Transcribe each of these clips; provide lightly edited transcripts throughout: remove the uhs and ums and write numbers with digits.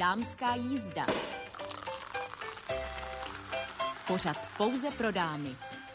Dámská jízda. Pořad pouze pro dámy.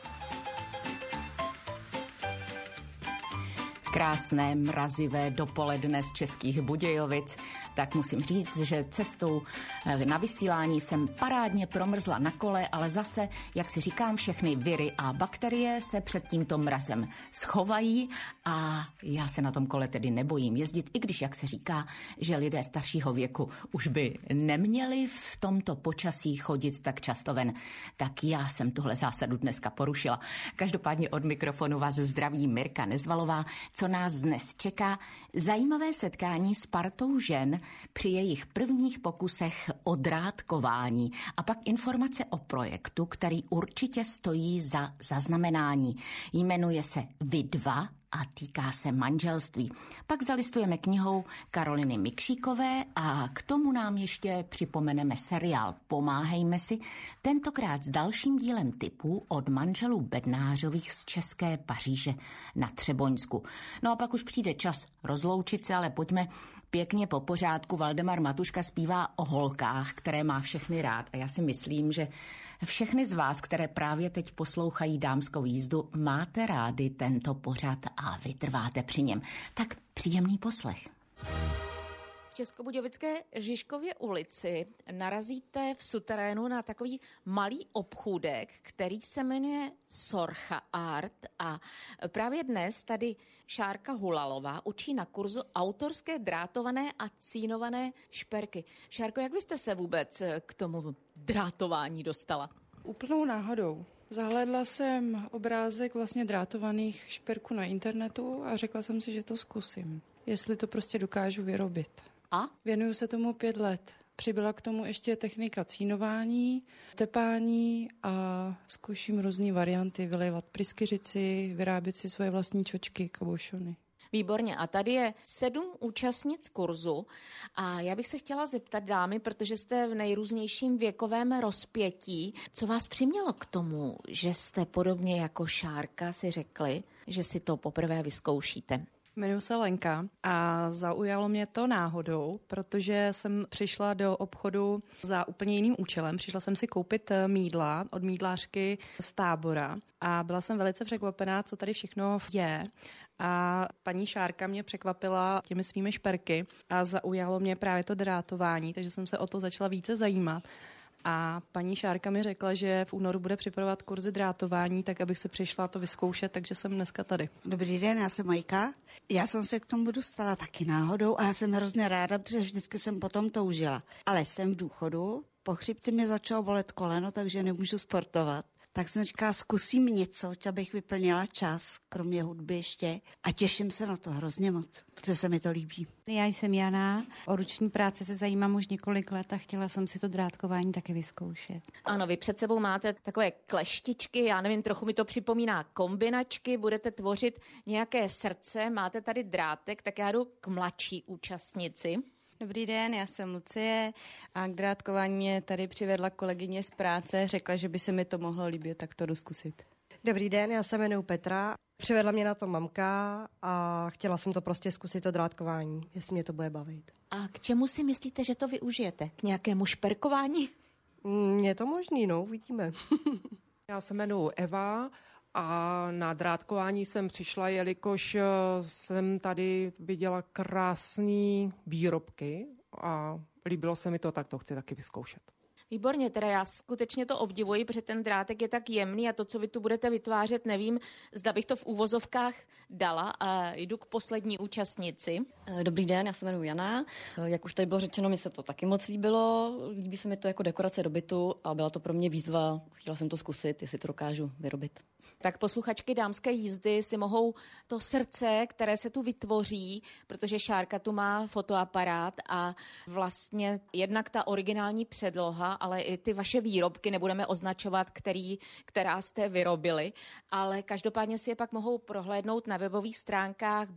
Krásné, mrazivé dopoledne z Českých Budějovic. Tak musím říct, že cestou na vysílání jsem parádně promrzla na kole, ale zase, jak si říkám, všechny viry a bakterie se před tímto mrazem schovají a já se na tom kole tedy nebojím jezdit, i když, jak se říká, že lidé staršího věku už by neměli v tomto počasí chodit tak často ven. Tak já jsem tuhle zásadu dneska porušila. Každopádně od mikrofonu vás zdraví Mirka Nezvalová. Co nás dnes čeká? Zajímavé setkání s partou žen při jejich prvních pokusech o drátkování a pak informace o projektu, který určitě stojí za zaznamenání. Jmenuje se Vy dva a týká se manželství. Pak zalistujeme knihou Karoliny Mikšíkové a k tomu nám ještě připomeneme seriál Pomáhejme si, tentokrát s dalším dílem typu od manželů Bednářových z České Paříže na Třeboňsku. No a pak už přijde čas rozloučit se, ale pojďme pěkně po pořádku. Valdemar Matuška zpívá o holkách, které má všechny rád a já si myslím, že všechny z vás, které právě teď poslouchají Dámskou jízdu, máte rády tento pořad a vytrváte při něm. Tak příjemný poslech. V Českobudějovické Žižkově ulici narazíte v suterénu na takový malý obchůdek, který se jmenuje Sorcha Art a právě dnes tady Šárka Hulalová učí na kurzu autorské drátované a cínované šperky. Šárko, jak byste se vůbec k tomu drátování dostala? Úplnou náhodou. Zahlédla jsem obrázek vlastně drátovaných šperků na internetu a řekla jsem si, že to zkusím. Jestli to prostě dokážu vyrobit. A? Věnuju se tomu 5 let. Přibyla k tomu ještě technika cínování, tepání a zkouším různé varianty, vylévat pryskyřici, vyrábět si svoje vlastní čočky, kabošony. Výborně. A tady je 7 účastnic kurzu a já bych se chtěla zeptat dámy, protože jste v nejrůznějším věkovém rozpětí, co vás přimělo k tomu, že jste podobně jako Šárka si řekli, že si to poprvé vyzkoušíte? Jmenuji se Lenka a zaujalo mě to náhodou, protože jsem přišla do obchodu za úplně jiným účelem. Přišla jsem si koupit mýdla od mýdlářky z Tábora a byla jsem velice překvapená, co tady všechno je. A paní Šárka mě překvapila těmi svými šperky a zaujalo mě právě to drátování, takže jsem se o to začala více zajímat. A paní Šárka mi řekla, že v únoru bude připravovat kurzy drátování, tak abych se přišla to vyzkoušet, takže jsem dneska tady. Dobrý den, já jsem Majka. Já jsem se k tomu dostala taky náhodou a já jsem hrozně ráda, protože vždycky jsem potom toužila. Ale jsem v důchodu, po chřipce mě začalo bolet koleno, takže nemůžu sportovat. Tak jsem říkala, zkusím něco, abych vyplnila čas, kromě hudby ještě. A těším se na to hrozně moc, protože se mi to líbí. Já jsem Jana, o ruční práci se zajímám už několik let a chtěla jsem si to drátkování taky vyzkoušet. Ano, vy před sebou máte takové kleštičky, já nevím, trochu mi to připomíná kombinačky, budete tvořit nějaké srdce, máte tady drátek, tak já jdu k mladší účastnici. Dobrý den, já jsem Lucie a k drátkování mě tady přivedla kolegyně z práce, řekla, že by se mi to mohlo líbit, tak to jdu zkusit. Dobrý den, já se jmenuji Petra, přivedla mě na to mamka a chtěla jsem to prostě zkusit, to drátkování, jestli mě to bude bavit. A k čemu si myslíte, že to využijete? K nějakému šperkování? Je to možný, no, uvidíme. Já se jmenuji Eva a na drátkování jsem přišla, jelikož jsem tady viděla krásné výrobky a líbilo se mi to, tak to chci taky vyzkoušet. Výborně, teda já skutečně to obdivuji, protože ten drátek je tak jemný a to, co vy tu budete vytvářet, nevím, zda bych to v úvozovkách dala a jdu k poslední účastnici. Dobrý den, já se jmenuji Jana. Jak už tady bylo řečeno, mi se to taky moc líbilo. Líbí se mi to jako dekorace do bytu a byla to pro mě výzva. Chtěla jsem to zkusit, jestli to dokážu vyrobit. Tak posluchačky Dámské jízdy si mohou to srdce, které se tu vytvoří, protože Šárka tu má fotoaparát a vlastně jednak ta originální předloha, ale i ty vaše výrobky, nebudeme označovat, která jste vyrobili, ale každopádně si je pak mohou prohlédnout na webových stránkách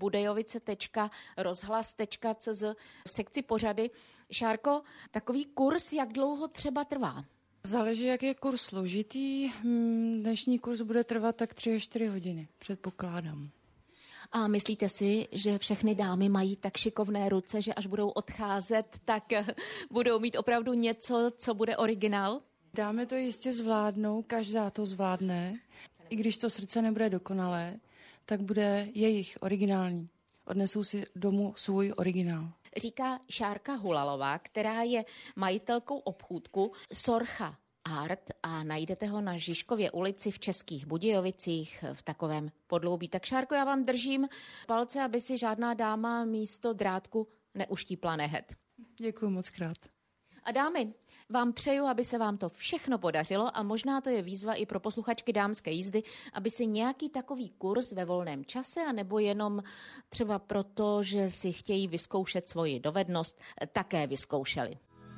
budejovice.rozhlas.cz v sekci pořady. Šárko, takový kurz, jak dlouho třeba trvá? Záleží, jak je kurz složitý. Dnešní kurz bude trvat tak 3 až 4 hodiny, předpokládám. A myslíte si, že všechny dámy mají tak šikovné ruce, že až budou odcházet, tak budou mít opravdu něco, co bude originál? Dámy to jistě zvládnou, každá to zvládne. I když to srdce nebude dokonalé, tak bude jejich originální. Odnesou si domů svůj originál. Říká Šárka Hulalová, která je majitelkou obchůdku Sorcha Art a najdete ho na Žižkově ulici v Českých Budějovicích v takovém podloubí. Tak Šárko, já vám držím palce, aby si žádná dáma místo drátku neuštípla nehet. Děkuji moc krát. A dámy, vám přeju, aby se vám to všechno podařilo a možná to je výzva i pro posluchačky dámské jízdy, aby si nějaký takový kurz ve volném čase, anebo jenom třeba proto, že si chtějí vyzkoušet svoji dovednost, také vyzkoušeli.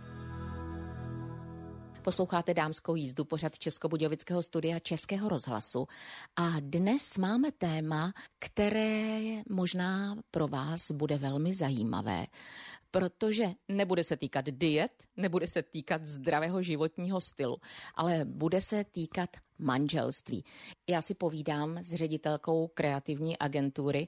Posloucháte Dámskou jízdu, pořad Českobudějovického studia Českého rozhlasu a dnes máme téma, které možná pro vás bude velmi zajímavé, protože nebude se týkat diet, nebude se týkat zdravého životního stylu, ale bude se týkat manželství. Já si povídám s ředitelkou kreativní agentury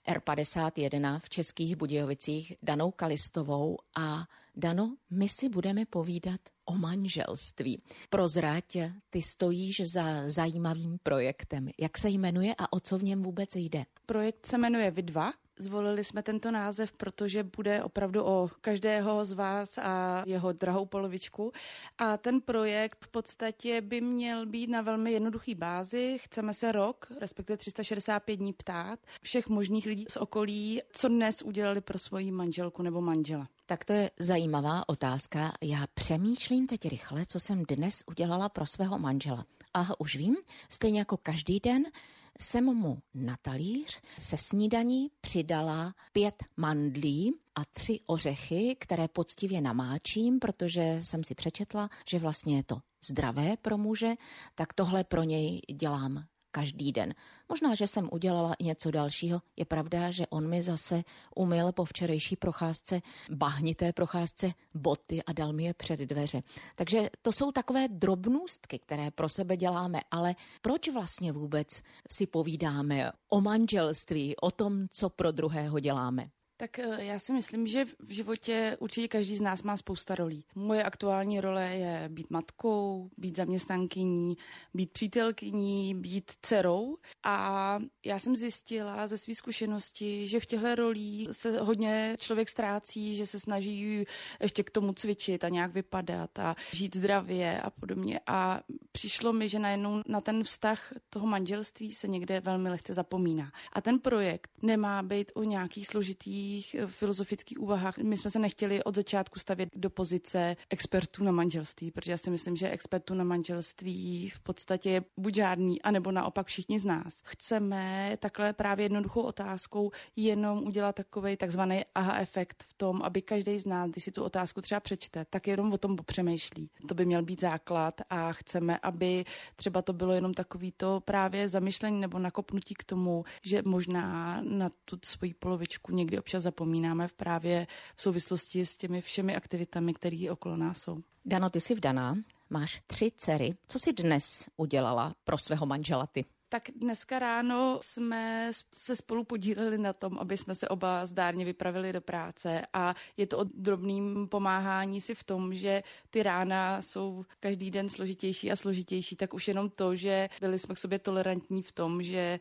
R51 v Českých Budějovicích Danou Kalistovou a Dano, my si budeme povídat o manželství. Prozrať, ty stojíš za zajímavým projektem. Jak se jmenuje a o co v něm vůbec jde? Projekt se jmenuje Vy dva. Zvolili jsme tento název, protože bude opravdu o každého z vás a jeho drahou polovičku. A ten projekt v podstatě by měl být na velmi jednoduchý bázi. Chceme se rok, respektive 365 dní ptát všech možných lidí z okolí, co dnes udělali pro svoji manželku nebo manžela. Tak to je zajímavá otázka. Já přemýšlím teď rychle, co jsem dnes udělala pro svého manžela. Aha, už vím, stejně jako každý den jsem mu na talíř se snídaní přidala 5 mandlí a 3 ořechy, které poctivě namáčím, protože jsem si přečetla, že vlastně je to zdravé pro muže, tak tohle pro něj dělám každý den. Možná, že jsem udělala i něco dalšího. Je pravda, že on mi zase umyl po včerejší procházce, bahnité procházce, boty a dal mi je před dveře. Takže to jsou takové drobnůstky, které pro sebe děláme, ale proč vlastně vůbec si povídáme o manželství, o tom, co pro druhého děláme? Tak já si myslím, že v životě určitě každý z nás má spousta rolí. Moje aktuální role je být matkou, být zaměstnankyní, být přítelkyní, být dcerou. A já jsem zjistila ze své zkušenosti, že v těchto rolích se hodně člověk ztrácí, že se snaží ještě k tomu cvičit a nějak vypadat a žít zdravě a podobně. A přišlo mi, že najednou na ten vztah toho manželství se někde velmi lehce zapomíná. A ten projekt nemá být o nějakých složitých filozofických úvahách. My jsme se nechtěli od začátku stavět do pozice expertů na manželství, protože já si myslím, že expertů na manželství v podstatě je buď žádný, anebo naopak všichni z nás. Chceme takhle právě jednoduchou otázkou jenom udělat takovej takzvaný aha efekt v tom, aby každý z nás, když si tu otázku třeba přečte, tak jenom o tom popřemýšlí. To by měl být základ a chceme, aby třeba to bylo jenom takový to právě zamyšlení nebo nakopnutí k tomu, že možná na tu svoji polovičku někdy občas zapomínáme právě v souvislosti s těmi všemi aktivitami, které okolo nás jsou. Dano, ty jsi vdaná, máš 3 dcery. Co jsi dnes udělala pro svého manžela ty? Tak dneska ráno jsme se spolu podíleli na tom, aby jsme se oba zdárně vypravili do práce a je to o drobným pomáhání si v tom, že ty rána jsou každý den složitější a složitější, tak už jenom to, že byli jsme k sobě tolerantní v tom, že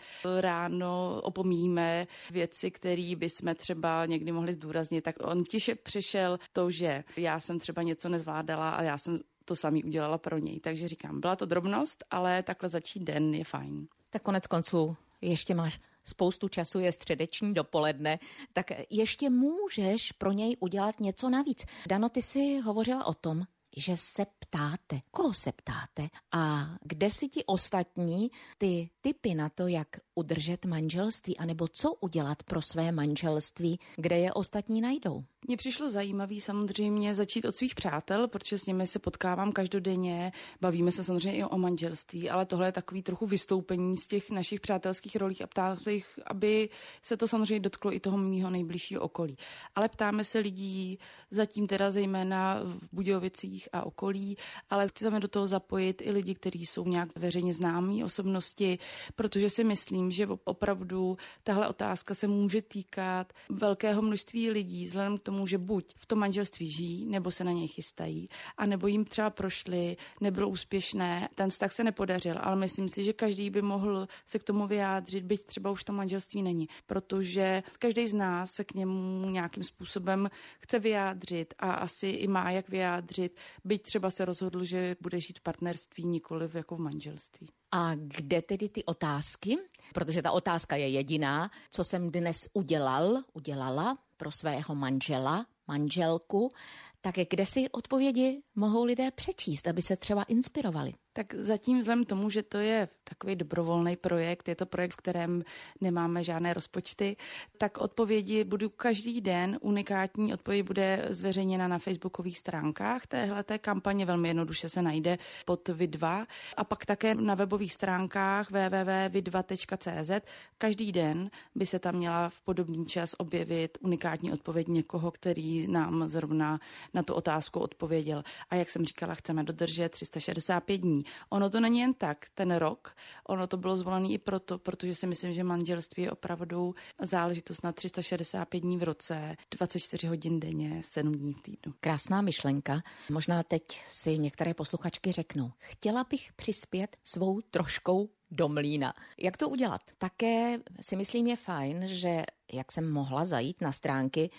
ráno opomíjíme věci, které bychom třeba někdy mohli zdůraznit, tak on tiše přišel to, že já jsem třeba něco nezvládala a já jsem to samý udělala pro něj. Takže říkám, byla to drobnost, ale takhle začít den je fajn. Tak konec konců ještě máš spoustu času, je středeční dopoledne, tak ještě můžeš pro něj udělat něco navíc. Dano, ty jsi hovořila o tom, že se ptáte. Koho se ptáte? A kde si ti ostatní ty tipy na to, jak udržet manželství, anebo co udělat pro své manželství, kde je ostatní najdou? Mně přišlo zajímavý samozřejmě začít od svých přátel, protože s nimi se potkávám každodenně, bavíme se samozřejmě i o manželství, ale tohle je takový trochu vystoupení z těch našich přátelských rolí a ptám se jich, aby se to samozřejmě dotklo i toho mýho nejbližšího okolí. Ale ptáme se lidí, zatím teda zejména v Budějovicích Čechých a okolí, ale chceme do toho zapojit i lidi, kteří jsou nějak veřejně známí osobnosti, protože si myslím, že opravdu tahle otázka se může týkat velkého množství lidí, vzhledem k tomu, že buď v tom manželství žijí, nebo se na něj chystají, a nebo jim třeba prošli, nebylo úspěšné, ten vztah se nepodařil, ale myslím si, že každý by mohl se k tomu vyjádřit, byť třeba už to manželství není, protože každý z nás se k němu nějakým způsobem chce vyjádřit a asi i má jak vyjádřit, byť třeba se rozhodl, že bude žít v partnerství, nikoliv jako v manželství. A kde tedy ty otázky? Protože ta otázka je jediná, co jsem dnes udělala pro svého manželku, tak kde si odpovědi mohou lidé přečíst, aby se třeba inspirovali? Tak zatím vzhledem tomu, že to je takový dobrovolný projekt, je to projekt, v kterém nemáme žádné rozpočty, tak odpovědi budu každý den, unikátní odpověď bude zveřejněna na facebookových stránkách téhleté kampaně, velmi jednoduše se najde pod Vidva a pak také na webových stránkách www.vidva.cz. Každý den by se tam měla v podobný čas objevit unikátní odpověď někoho, který nám zrovna na tu otázku odpověděl. A jak jsem říkala, chceme dodržet 365 dní. Ono to není jen tak, ten rok, ono to bylo zvolené i proto, protože si myslím, že manželství je opravdu záležitost na 365 dní v roce, 24 hodin denně, 7 dní v týdnu. Krásná myšlenka. Možná teď si některé posluchačky řeknou, chtěla bych přispět svou troškou do mlýna. Jak to udělat? Také si myslím je fajn, že jak jsem mohla zajít na stránky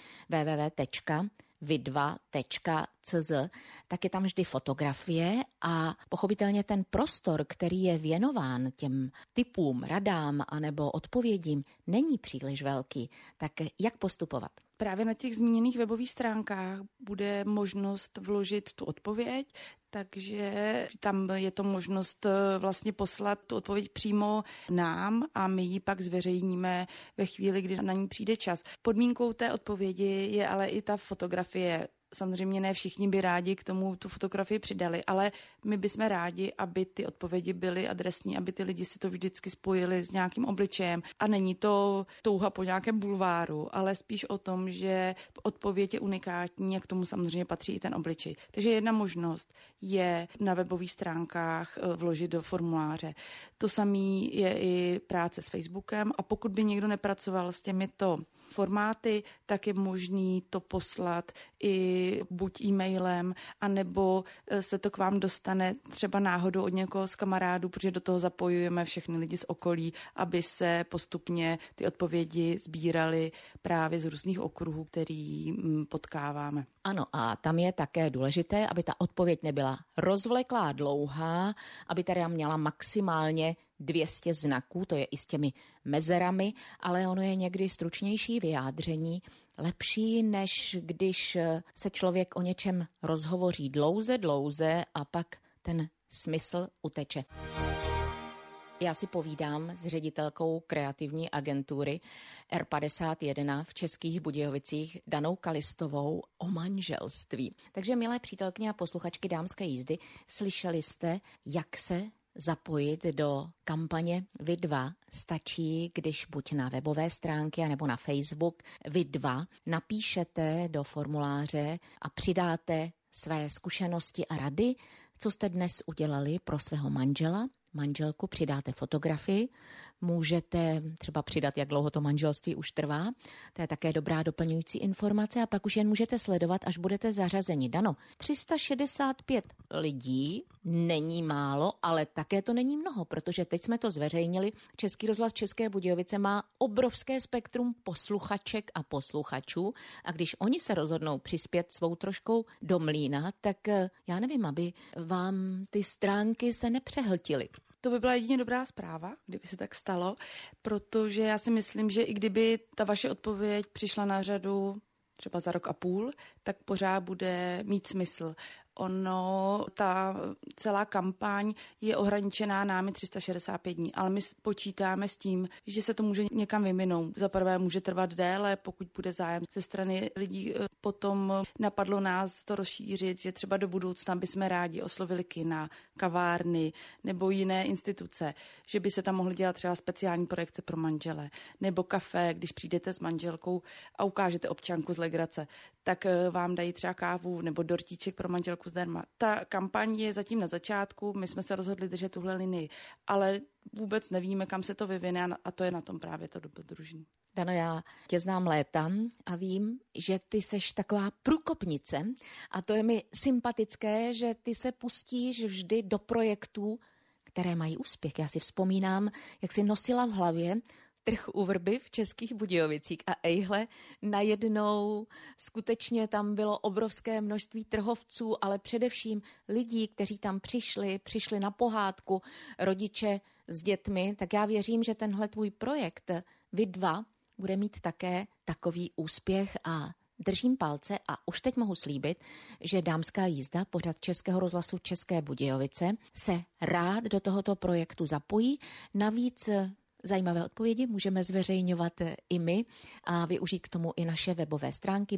www.vidva.cz, tak je tam vždy fotografie a pochopitelně ten prostor, který je věnován těm tipům, radám anebo odpovědím, není příliš velký. Tak jak postupovat? Právě na těch zmíněných webových stránkách bude možnost vložit tu odpověď, takže tam je to možnost vlastně poslat tu odpověď přímo nám a my ji pak zveřejníme ve chvíli, kdy na ní přijde čas. Podmínkou té odpovědi je ale i ta fotografie. Samozřejmě ne všichni by rádi k tomu tu fotografii přidali, ale my bychom rádi, aby ty odpovědi byly adresní, aby ty lidi si to vždycky spojili s nějakým obličejem. A není to touha po nějakém bulváru, ale spíš o tom, že odpověď je unikátní a k tomu samozřejmě patří i ten obličej. Takže jedna možnost je na webových stránkách vložit do formuláře. To samé je i práce s Facebookem a pokud by někdo nepracoval s těmito formáty, tak je možný to poslat i buď e-mailem, anebo se to k vám dostane třeba náhodou od někoho z kamarádů, protože do toho zapojujeme všechny lidi z okolí, aby se postupně ty odpovědi sbíraly právě z různých okruhů, který potkáváme. Ano, a tam je také důležité, aby ta odpověď nebyla rozvleklá, dlouhá, aby tady měla maximálně 200 znaků, to je i s těmi mezerami, ale ono je někdy stručnější vyjádření, lepší, než když se člověk o něčem rozhovoří dlouze a pak ten smysl uteče. Já si povídám s ředitelkou kreativní agentury R51 v Českých Budějovicích Danou Kalistovou o manželství. Takže milé přítelkyně a posluchačky Dámské jízdy, slyšeli jste, jak se zapojit do kampaně Vidva. Stačí, když buď na webové stránky nebo na Facebook Vidva napíšete do formuláře a přidáte své zkušenosti a rady, co jste dnes udělali pro svého manželku, přidáte fotografii, můžete třeba přidat, jak dlouho to manželství už trvá, to je také dobrá doplňující informace a pak už jen můžete sledovat, až budete zařazeni. Dano, 365 lidí není málo, ale také to není mnoho, protože teď jsme to zveřejnili. Český rozhlas České Budějovice má obrovské spektrum posluchaček a posluchačů a když oni se rozhodnou přispět svou troškou do mlýna, tak já nevím, aby vám ty stránky se nepřehltily. To by byla jedině dobrá zpráva, kdyby se tak stalo, protože já si myslím, že i kdyby ta vaše odpověď přišla na řadu třeba za rok a půl, tak pořád bude mít smysl. Ta celá kampaň je ohraničená námi 365 dní, ale my počítáme s tím, že se to může někam vyminout. Za prvé může trvat déle, pokud bude zájem ze strany lidí. Potom napadlo nás to rozšířit, že třeba do budoucna bychom rádi oslovili kina, kavárny nebo jiné instituce, že by se tam mohly dělat třeba speciální projekce pro manžele, nebo kafe, když přijdete s manželkou a ukážete občanku z legrace, tak vám dají třeba kávu nebo dortíček pro manželku manželku zdarma. Ta kampaň je zatím na začátku, my jsme se rozhodli držet tuhle linii, ale vůbec nevíme, kam se to vyvine a to je na tom právě to dobrodružný. Dano, já tě znám léta a vím, že ty seš taková průkopnice a to je mi sympatické, že ty se pustíš vždy do projektů, které mají úspěch. Já si vzpomínám, jak jsi nosila v hlavě trh u Vrby v Českých Budějovicích a ejhle, najednou skutečně tam bylo obrovské množství trhovců, ale především lidí, kteří tam přišli na pohádku, rodiče s dětmi, tak já věřím, že tenhle tvůj projekt Vy dva bude mít také takový úspěch a držím palce a už teď mohu slíbit, že Dámská jízda, pořad Českého rozhlasu České Budějovice, se rád do tohoto projektu zapojí. Navíc zajímavé odpovědi můžeme zveřejňovat i my a využít k tomu i naše webové stránky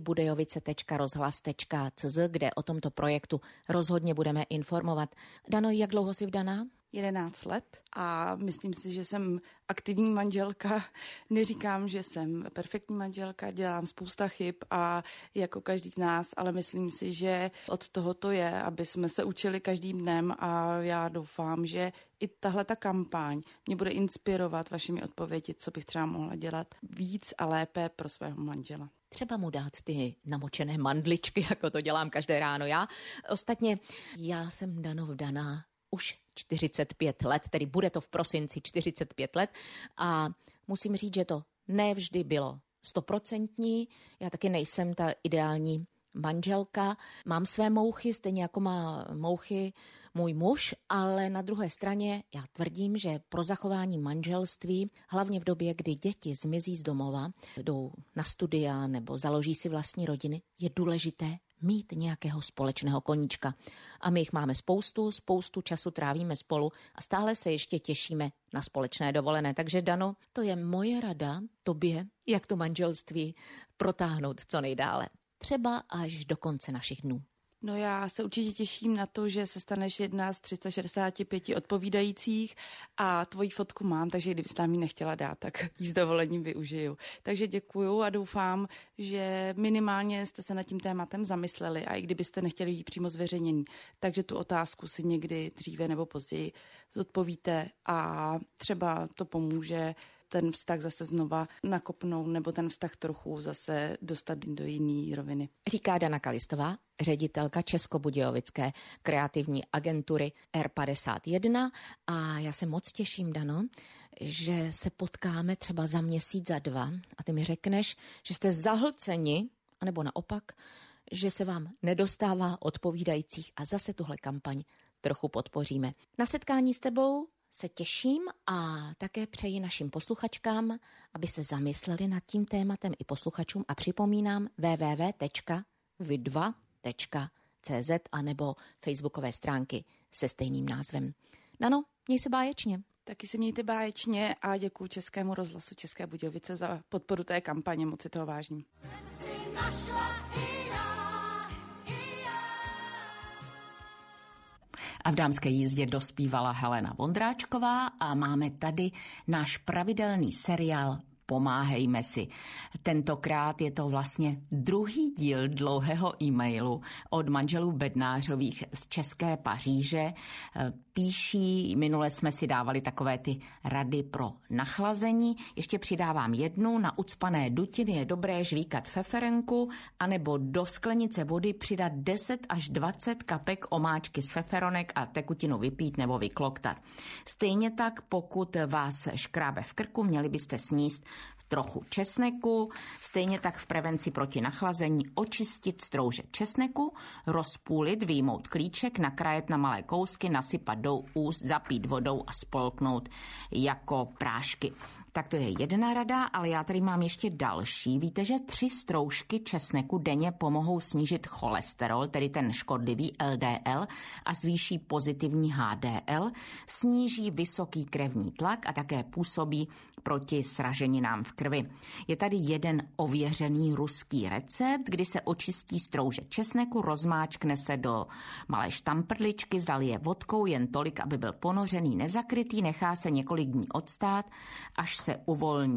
budejovice.rozhlas.cz, kde o tomto projektu rozhodně budeme informovat. Dano, jak dlouho jsi vdaná? 11 let a myslím si, že jsem aktivní manželka. Neříkám, že jsem perfektní manželka, dělám spousta chyb a jako každý z nás, ale myslím si, že od toho to je, aby jsme se učili každým dnem a já doufám, že i tahle ta kampaň mě bude inspirovat vašimi odpovědi, co bych třeba mohla dělat víc a lépe pro svého manžela. Třeba mu dát ty namočené mandličky, jako to dělám každé ráno já. Ostatně já jsem Dano vdaná už 45 let, tedy bude to v prosinci 45 let a musím říct, že to nevždy bylo 100%. Já taky nejsem ta ideální manželka. Mám své mouchy, stejně jako má mouchy můj muž, ale na druhé straně já tvrdím, že pro zachování manželství, hlavně v době, kdy děti zmizí z domova, jdou na studia nebo založí si vlastní rodiny, je důležité mít nějakého společného koníčka. A my jich máme spoustu času trávíme spolu a stále se ještě těšíme na společné dovolené. Takže Dano, to je moje rada tobě, jak to manželství protáhnout co nejdále. Třeba až do konce našich dnů. No já se určitě těším na to, že se staneš jedna z 365 odpovídajících a tvoji fotku mám, takže kdybyste nám ji nechtěla dát, tak ji s dovolením využiju. Takže děkuju a doufám, že minimálně jste se nad tím tématem zamysleli a i kdybyste nechtěli ji přímo zveřejněný, takže tu otázku si někdy dříve nebo později zodpovíte a třeba to pomůže ten vztah zase znova nakopnout nebo ten vztah trochu zase dostat do jiné roviny. Říká Dana Kalistová, ředitelka Českobudějovické kreativní agentury R51 a já se moc těším, Dano, že se potkáme třeba za měsíc, za 2 a ty mi řekneš, že jste zahlceni, anebo naopak, že se vám nedostává odpovídajících a zase tuhle kampaň trochu podpoříme. Na setkání s tebou se těším a také přeji našim posluchačkám, aby se zamysleli nad tím tématem i posluchačům a připomínám www.vy2.cz a nebo facebookové stránky se stejným názvem. Dano, měj se báječně. Taky se mějte báječně a děkuji Českému rozhlasu České Budějovice za podporu té kampaně, moc si toho vážím. A v Dámské jízdě dospívala Helena Vondráčková a máme tady náš pravidelný seriál Pomáhejme si. Tentokrát je to vlastně druhý díl dlouhého e-mailu od manželů Bednářových z České Paříže. Píší, minule jsme si dávali takové ty rady pro nachlazení. Ještě přidávám jednu, na ucpané dutiny je dobré žvíkat feferenku, anebo do sklenice vody přidat 10 až 20 kapek omáčky z feferonek a tekutinu vypít nebo vykloktat. Stejně tak, pokud vás škrábe v krku, měli byste sníst trochu česneku, stejně tak v prevenci proti nachlazení očistit stroužek česneku, rozpůlit, vyjmout klíček, nakrájet na malé kousky, nasypat do úst, zapít vodou a spolknout jako prášky. Tak to je jedna rada, ale já tady mám ještě další. Víte, že 3 stroužky česneku denně pomohou snížit cholesterol, tedy ten škodlivý LDL, a zvýší pozitivní HDL, sníží vysoký krevní tlak a také působí proti sraženinám v krvi. Je tady jeden ověřený ruský recept, kdy se očistí stroužek česneku, rozmáčkne se do malé štamprličky, zalije vodkou jen tolik, aby byl ponořený, nezakrytý, nechá se několik dní odstát, až se uvolní.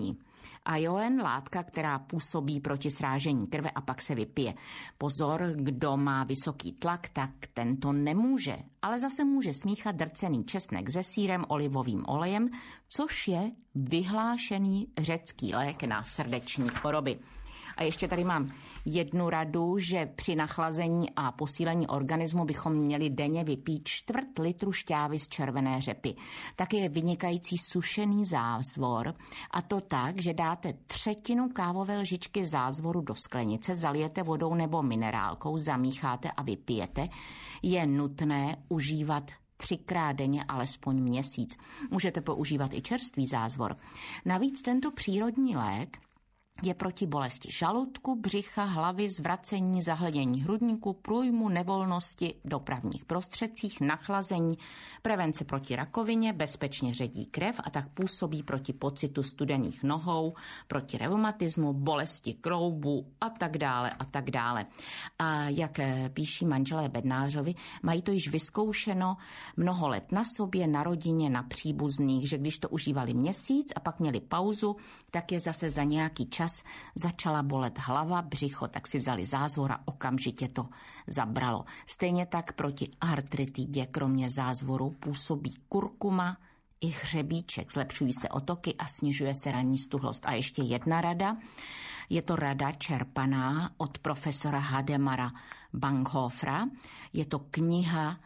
Ajoen, látka, která působí proti srážení krve a pak se vypije. Pozor, kdo má vysoký tlak, tak ten to nemůže, ale zase může smíchat drcený česnek se sýrem, olivovým olejem, což je vyhlášený řecký lék na srdeční choroby. A ještě tady mám jednu radu, že při nachlazení a posílení organismu bychom měli denně vypít 1/4 litru šťávy z červené řepy. Také je vynikající sušený zázvor, a to tak, že dáte 1/3 kávové lžičky zázvoru do sklenice, zalijete vodou nebo minerálkou, zamícháte a vypijete. Je nutné užívat 3krát denně alespoň měsíc. Můžete používat i čerstvý zázvor. Navíc tento přírodní lék je proti bolesti žaludku, břicha, hlavy, zvracení, zahledění hrudníku, průjmu, nevolnosti, dopravních prostředcích, nachlazení, prevence proti rakovině, bezpečně ředí krev a tak působí proti pocitu studených nohou, proti reumatismu, bolesti kloubu a tak dále a tak dále. A jak píší manželé Bednářovi, mají to již vyzkoušeno mnoho let na sobě, na rodině, na příbuzných, že když to užívali měsíc a pak měli pauzu, tak je zase za nějaký čas začala bolet hlava, břicho, tak si vzali zázvor a okamžitě to zabralo. Stejně tak proti artritidě kromě zázvoru působí kurkuma i hřebíček. Zlepšují se otoky a snižuje se ranní stuhlost. A ještě jedna rada. Je to rada čerpaná od profesora Hademara Banghofera. Je to kniha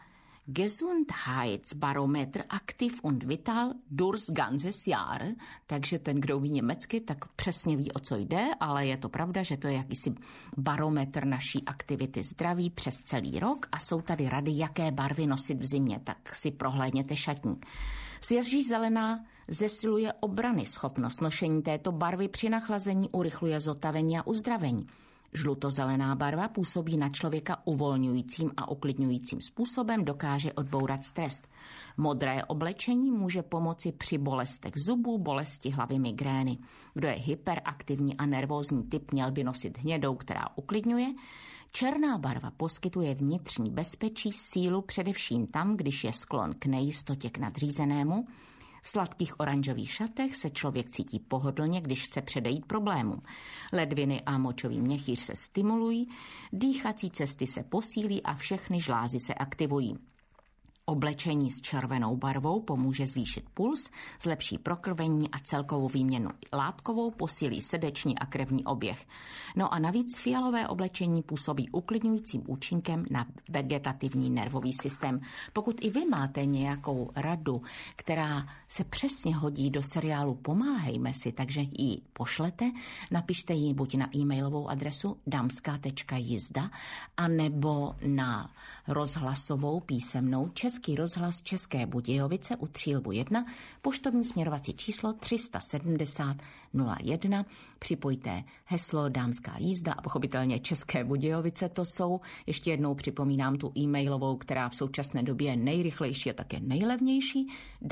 Gesundheitsbarometer aktiv und vital durchs ganzes Jahr, takže ten, kdo ví německy, tak přesně ví, o co jde, ale je to pravda, že to je jakýsi barometr naší aktivity zdraví přes celý rok a jsou tady rady, jaké barvy nosit v zimě, tak si prohlédněte šatník. Svěží zelená zesiluje obrany schopnost nošení této barvy při nachlazení, urychluje zotavení a uzdravení. Žlutozelená barva působí na člověka uvolňujícím a uklidňujícím způsobem, dokáže odbourat stres. Modré oblečení může pomoci při bolestech zubů, bolesti hlavy, migrény. Kdo je hyperaktivní a nervózní typ, měl by nosit hnědou, která uklidňuje. Černá barva poskytuje vnitřní bezpečí, sílu především tam, když je sklon k nejistotě k nadřízenému. V sladkých oranžových šatech se člověk cítí pohodlně, když chce předejít problémům. Ledviny a močový měchýř se stimulují, dýchací cesty se posílí a všechny žlázy se aktivují. Oblečení s červenou barvou pomůže zvýšit puls, zlepší prokrvení a celkovou výměnu látkovou, posílí srdeční a krevní oběh. No a navíc fialové oblečení působí uklidňujícím účinkem na vegetativní nervový systém. Pokud i vy máte nějakou radu, která se přesně hodí do seriálu Pomáhejme si, takže ji pošlete, napište ji buď na e-mailovou adresu damska.jizda anebo na rozhlasovou písemnou Český rozhlas České Budějovice u Třílbu 1, poštovní směrovací číslo 370 01. Připojte heslo Dámská jízda a pochopitelně České Budějovice to jsou. Ještě jednou připomínám tu e-mailovou, která v současné době je nejrychlejší a také nejlevnější.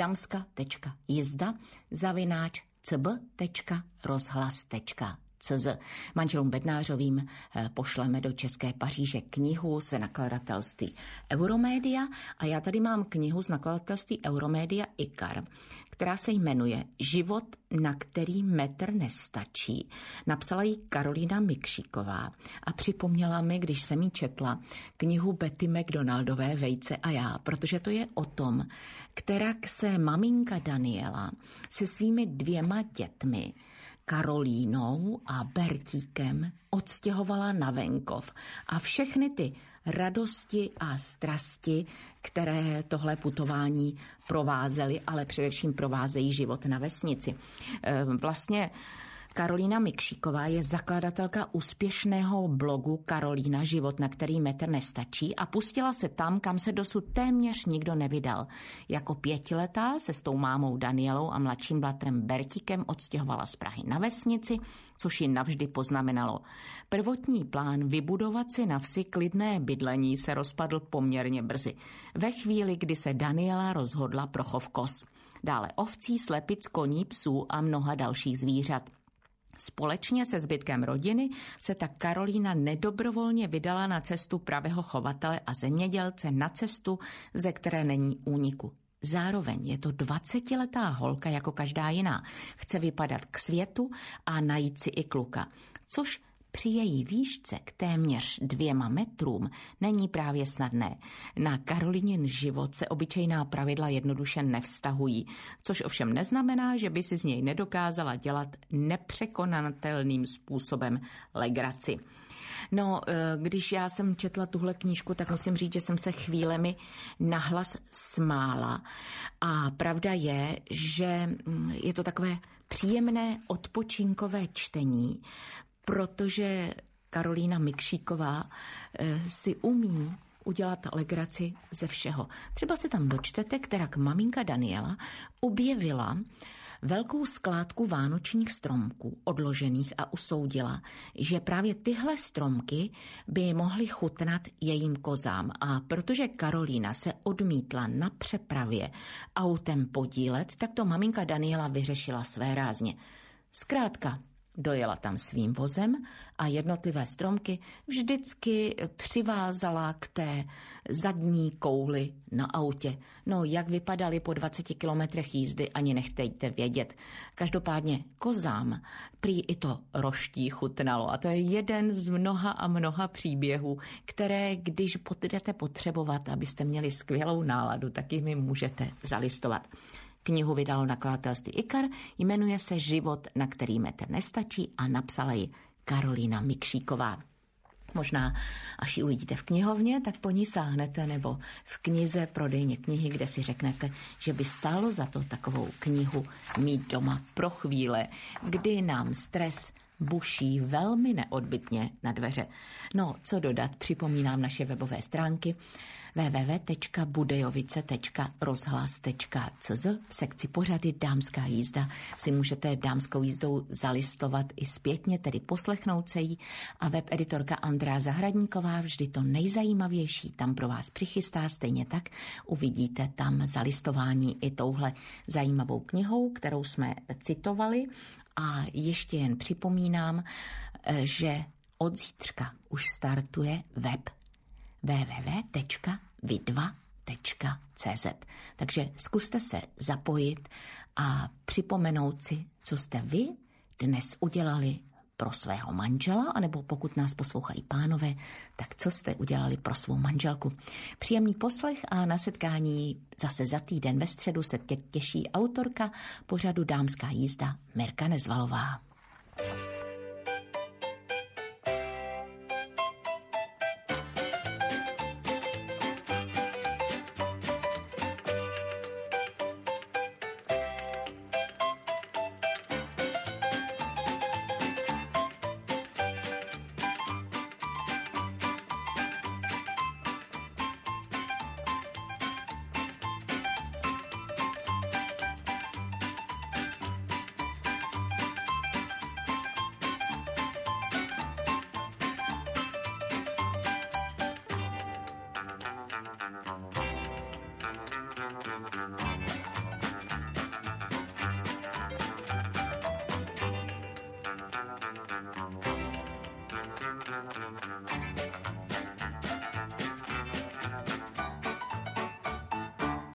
damska.jizda@cb.rozhlas.cz. Manželům Bednářovým pošleme do České Paříže knihu z nakladatelství Euromédia a já tady mám knihu z nakladatelství Euromédia Ikar, která se jmenuje Život, na který metr nestačí. Napsala ji Karolína Mikšíková a připomněla mi, když jsem jí četla knihu Betty McDonaldové Vejce a já, protože to je o tom, kterak se maminka Daniela se svými 2 dětmi Karolínou a Bertíkem odstěhovala na venkov a všechny ty radosti a strasti, které tohle putování provázely, ale především provázejí život na vesnici. Vlastně Karolína Mikšíková je zakladatelka úspěšného blogu Karolína Život, na který metr nestačí a pustila se tam, kam se dosud téměř nikdo nevydal. Jako 5letá se s tou mámou Danielou a mladším bratrem Bertíkem odstěhovala z Prahy na vesnici, což ji navždy poznamenalo. Prvotní plán vybudovat si na vsi klidné bydlení se rozpadl poměrně brzy. Ve chvíli, kdy se Daniela rozhodla pro chov koz. Dále ovcí, slepic, koní, psů a mnoha dalších zvířat. Společně se zbytkem rodiny se tak Karolína nedobrovolně vydala na cestu pravého chovatele a zemědělce, na cestu, ze které není úniku. zároveň je to 20letá holka jako každá jiná. Chce vypadat k světu a najít si i kluka, což při její výšce k téměř 2 metrům není právě snadné. Na Karolínin život se obyčejná pravidla jednoduše nevztahují, což ovšem neznamená, že by si z něj nedokázala dělat nepřekonatelným způsobem legraci. No, když já jsem četla tuhle knížku, tak musím říct, že jsem se chvílemi nahlas smála. A pravda je, že je to takové příjemné odpočinkové čtení, protože Karolína Mikšíková si umí udělat legraci ze všeho. Třeba se tam dočtete, kterak maminka Daniela objevila velkou skládku vánočních stromků odložených a usoudila, že právě tyhle stromky by mohly chutnat jejím kozám. A protože Karolína se odmítla na přepravě autem podílet, tak to maminka Daniela vyřešila své rázně. Zkrátka, dojela tam svým vozem a jednotlivé stromky vždycky přivázala k té zadní kouli na autě. No, jak vypadaly po 20 kilometrech jízdy, ani nechtějte vědět. Každopádně kozám prý i to roští chutnalo. A to je jeden z mnoha a mnoha příběhů, které, když budete potřebovat, abyste měli skvělou náladu, tak jimi můžete zalistovat. Knihu vydalo nakladatelství IKAR, jmenuje se Život, na který metr nestačí a napsala ji Karolína Mikšíková. Možná, až ji uvidíte v knihovně, tak po ní sáhnete, nebo v knize prodejně knihy, kde si řeknete, že by stálo za to takovou knihu mít doma pro chvíle, kdy nám stres buší velmi neodbytně na dveře. No, co dodat, připomínám naše webové stránky www.budejovice.rozhlas.cz. V sekci pořady Dámská jízda si můžete dámskou jízdou zalistovat i zpětně, tedy poslechnout se jí, a webeditorka Andrea Zahradníková vždy to nejzajímavější tam pro vás přichystá. Stejně tak uvidíte tam zalistování i touhle zajímavou knihou, kterou jsme citovali. A ještě jen připomínám, že od zítřka už startuje web www.vidva.cz. Takže zkuste se zapojit a připomenout si, co jste vy dnes udělali pro svého manžela, anebo pokud nás poslouchají pánové, tak co jste udělali pro svou manželku. Příjemný poslech a na setkání zase za týden ve středu se těší autorka pořadu Dámská jízda Mirka Nezvalová.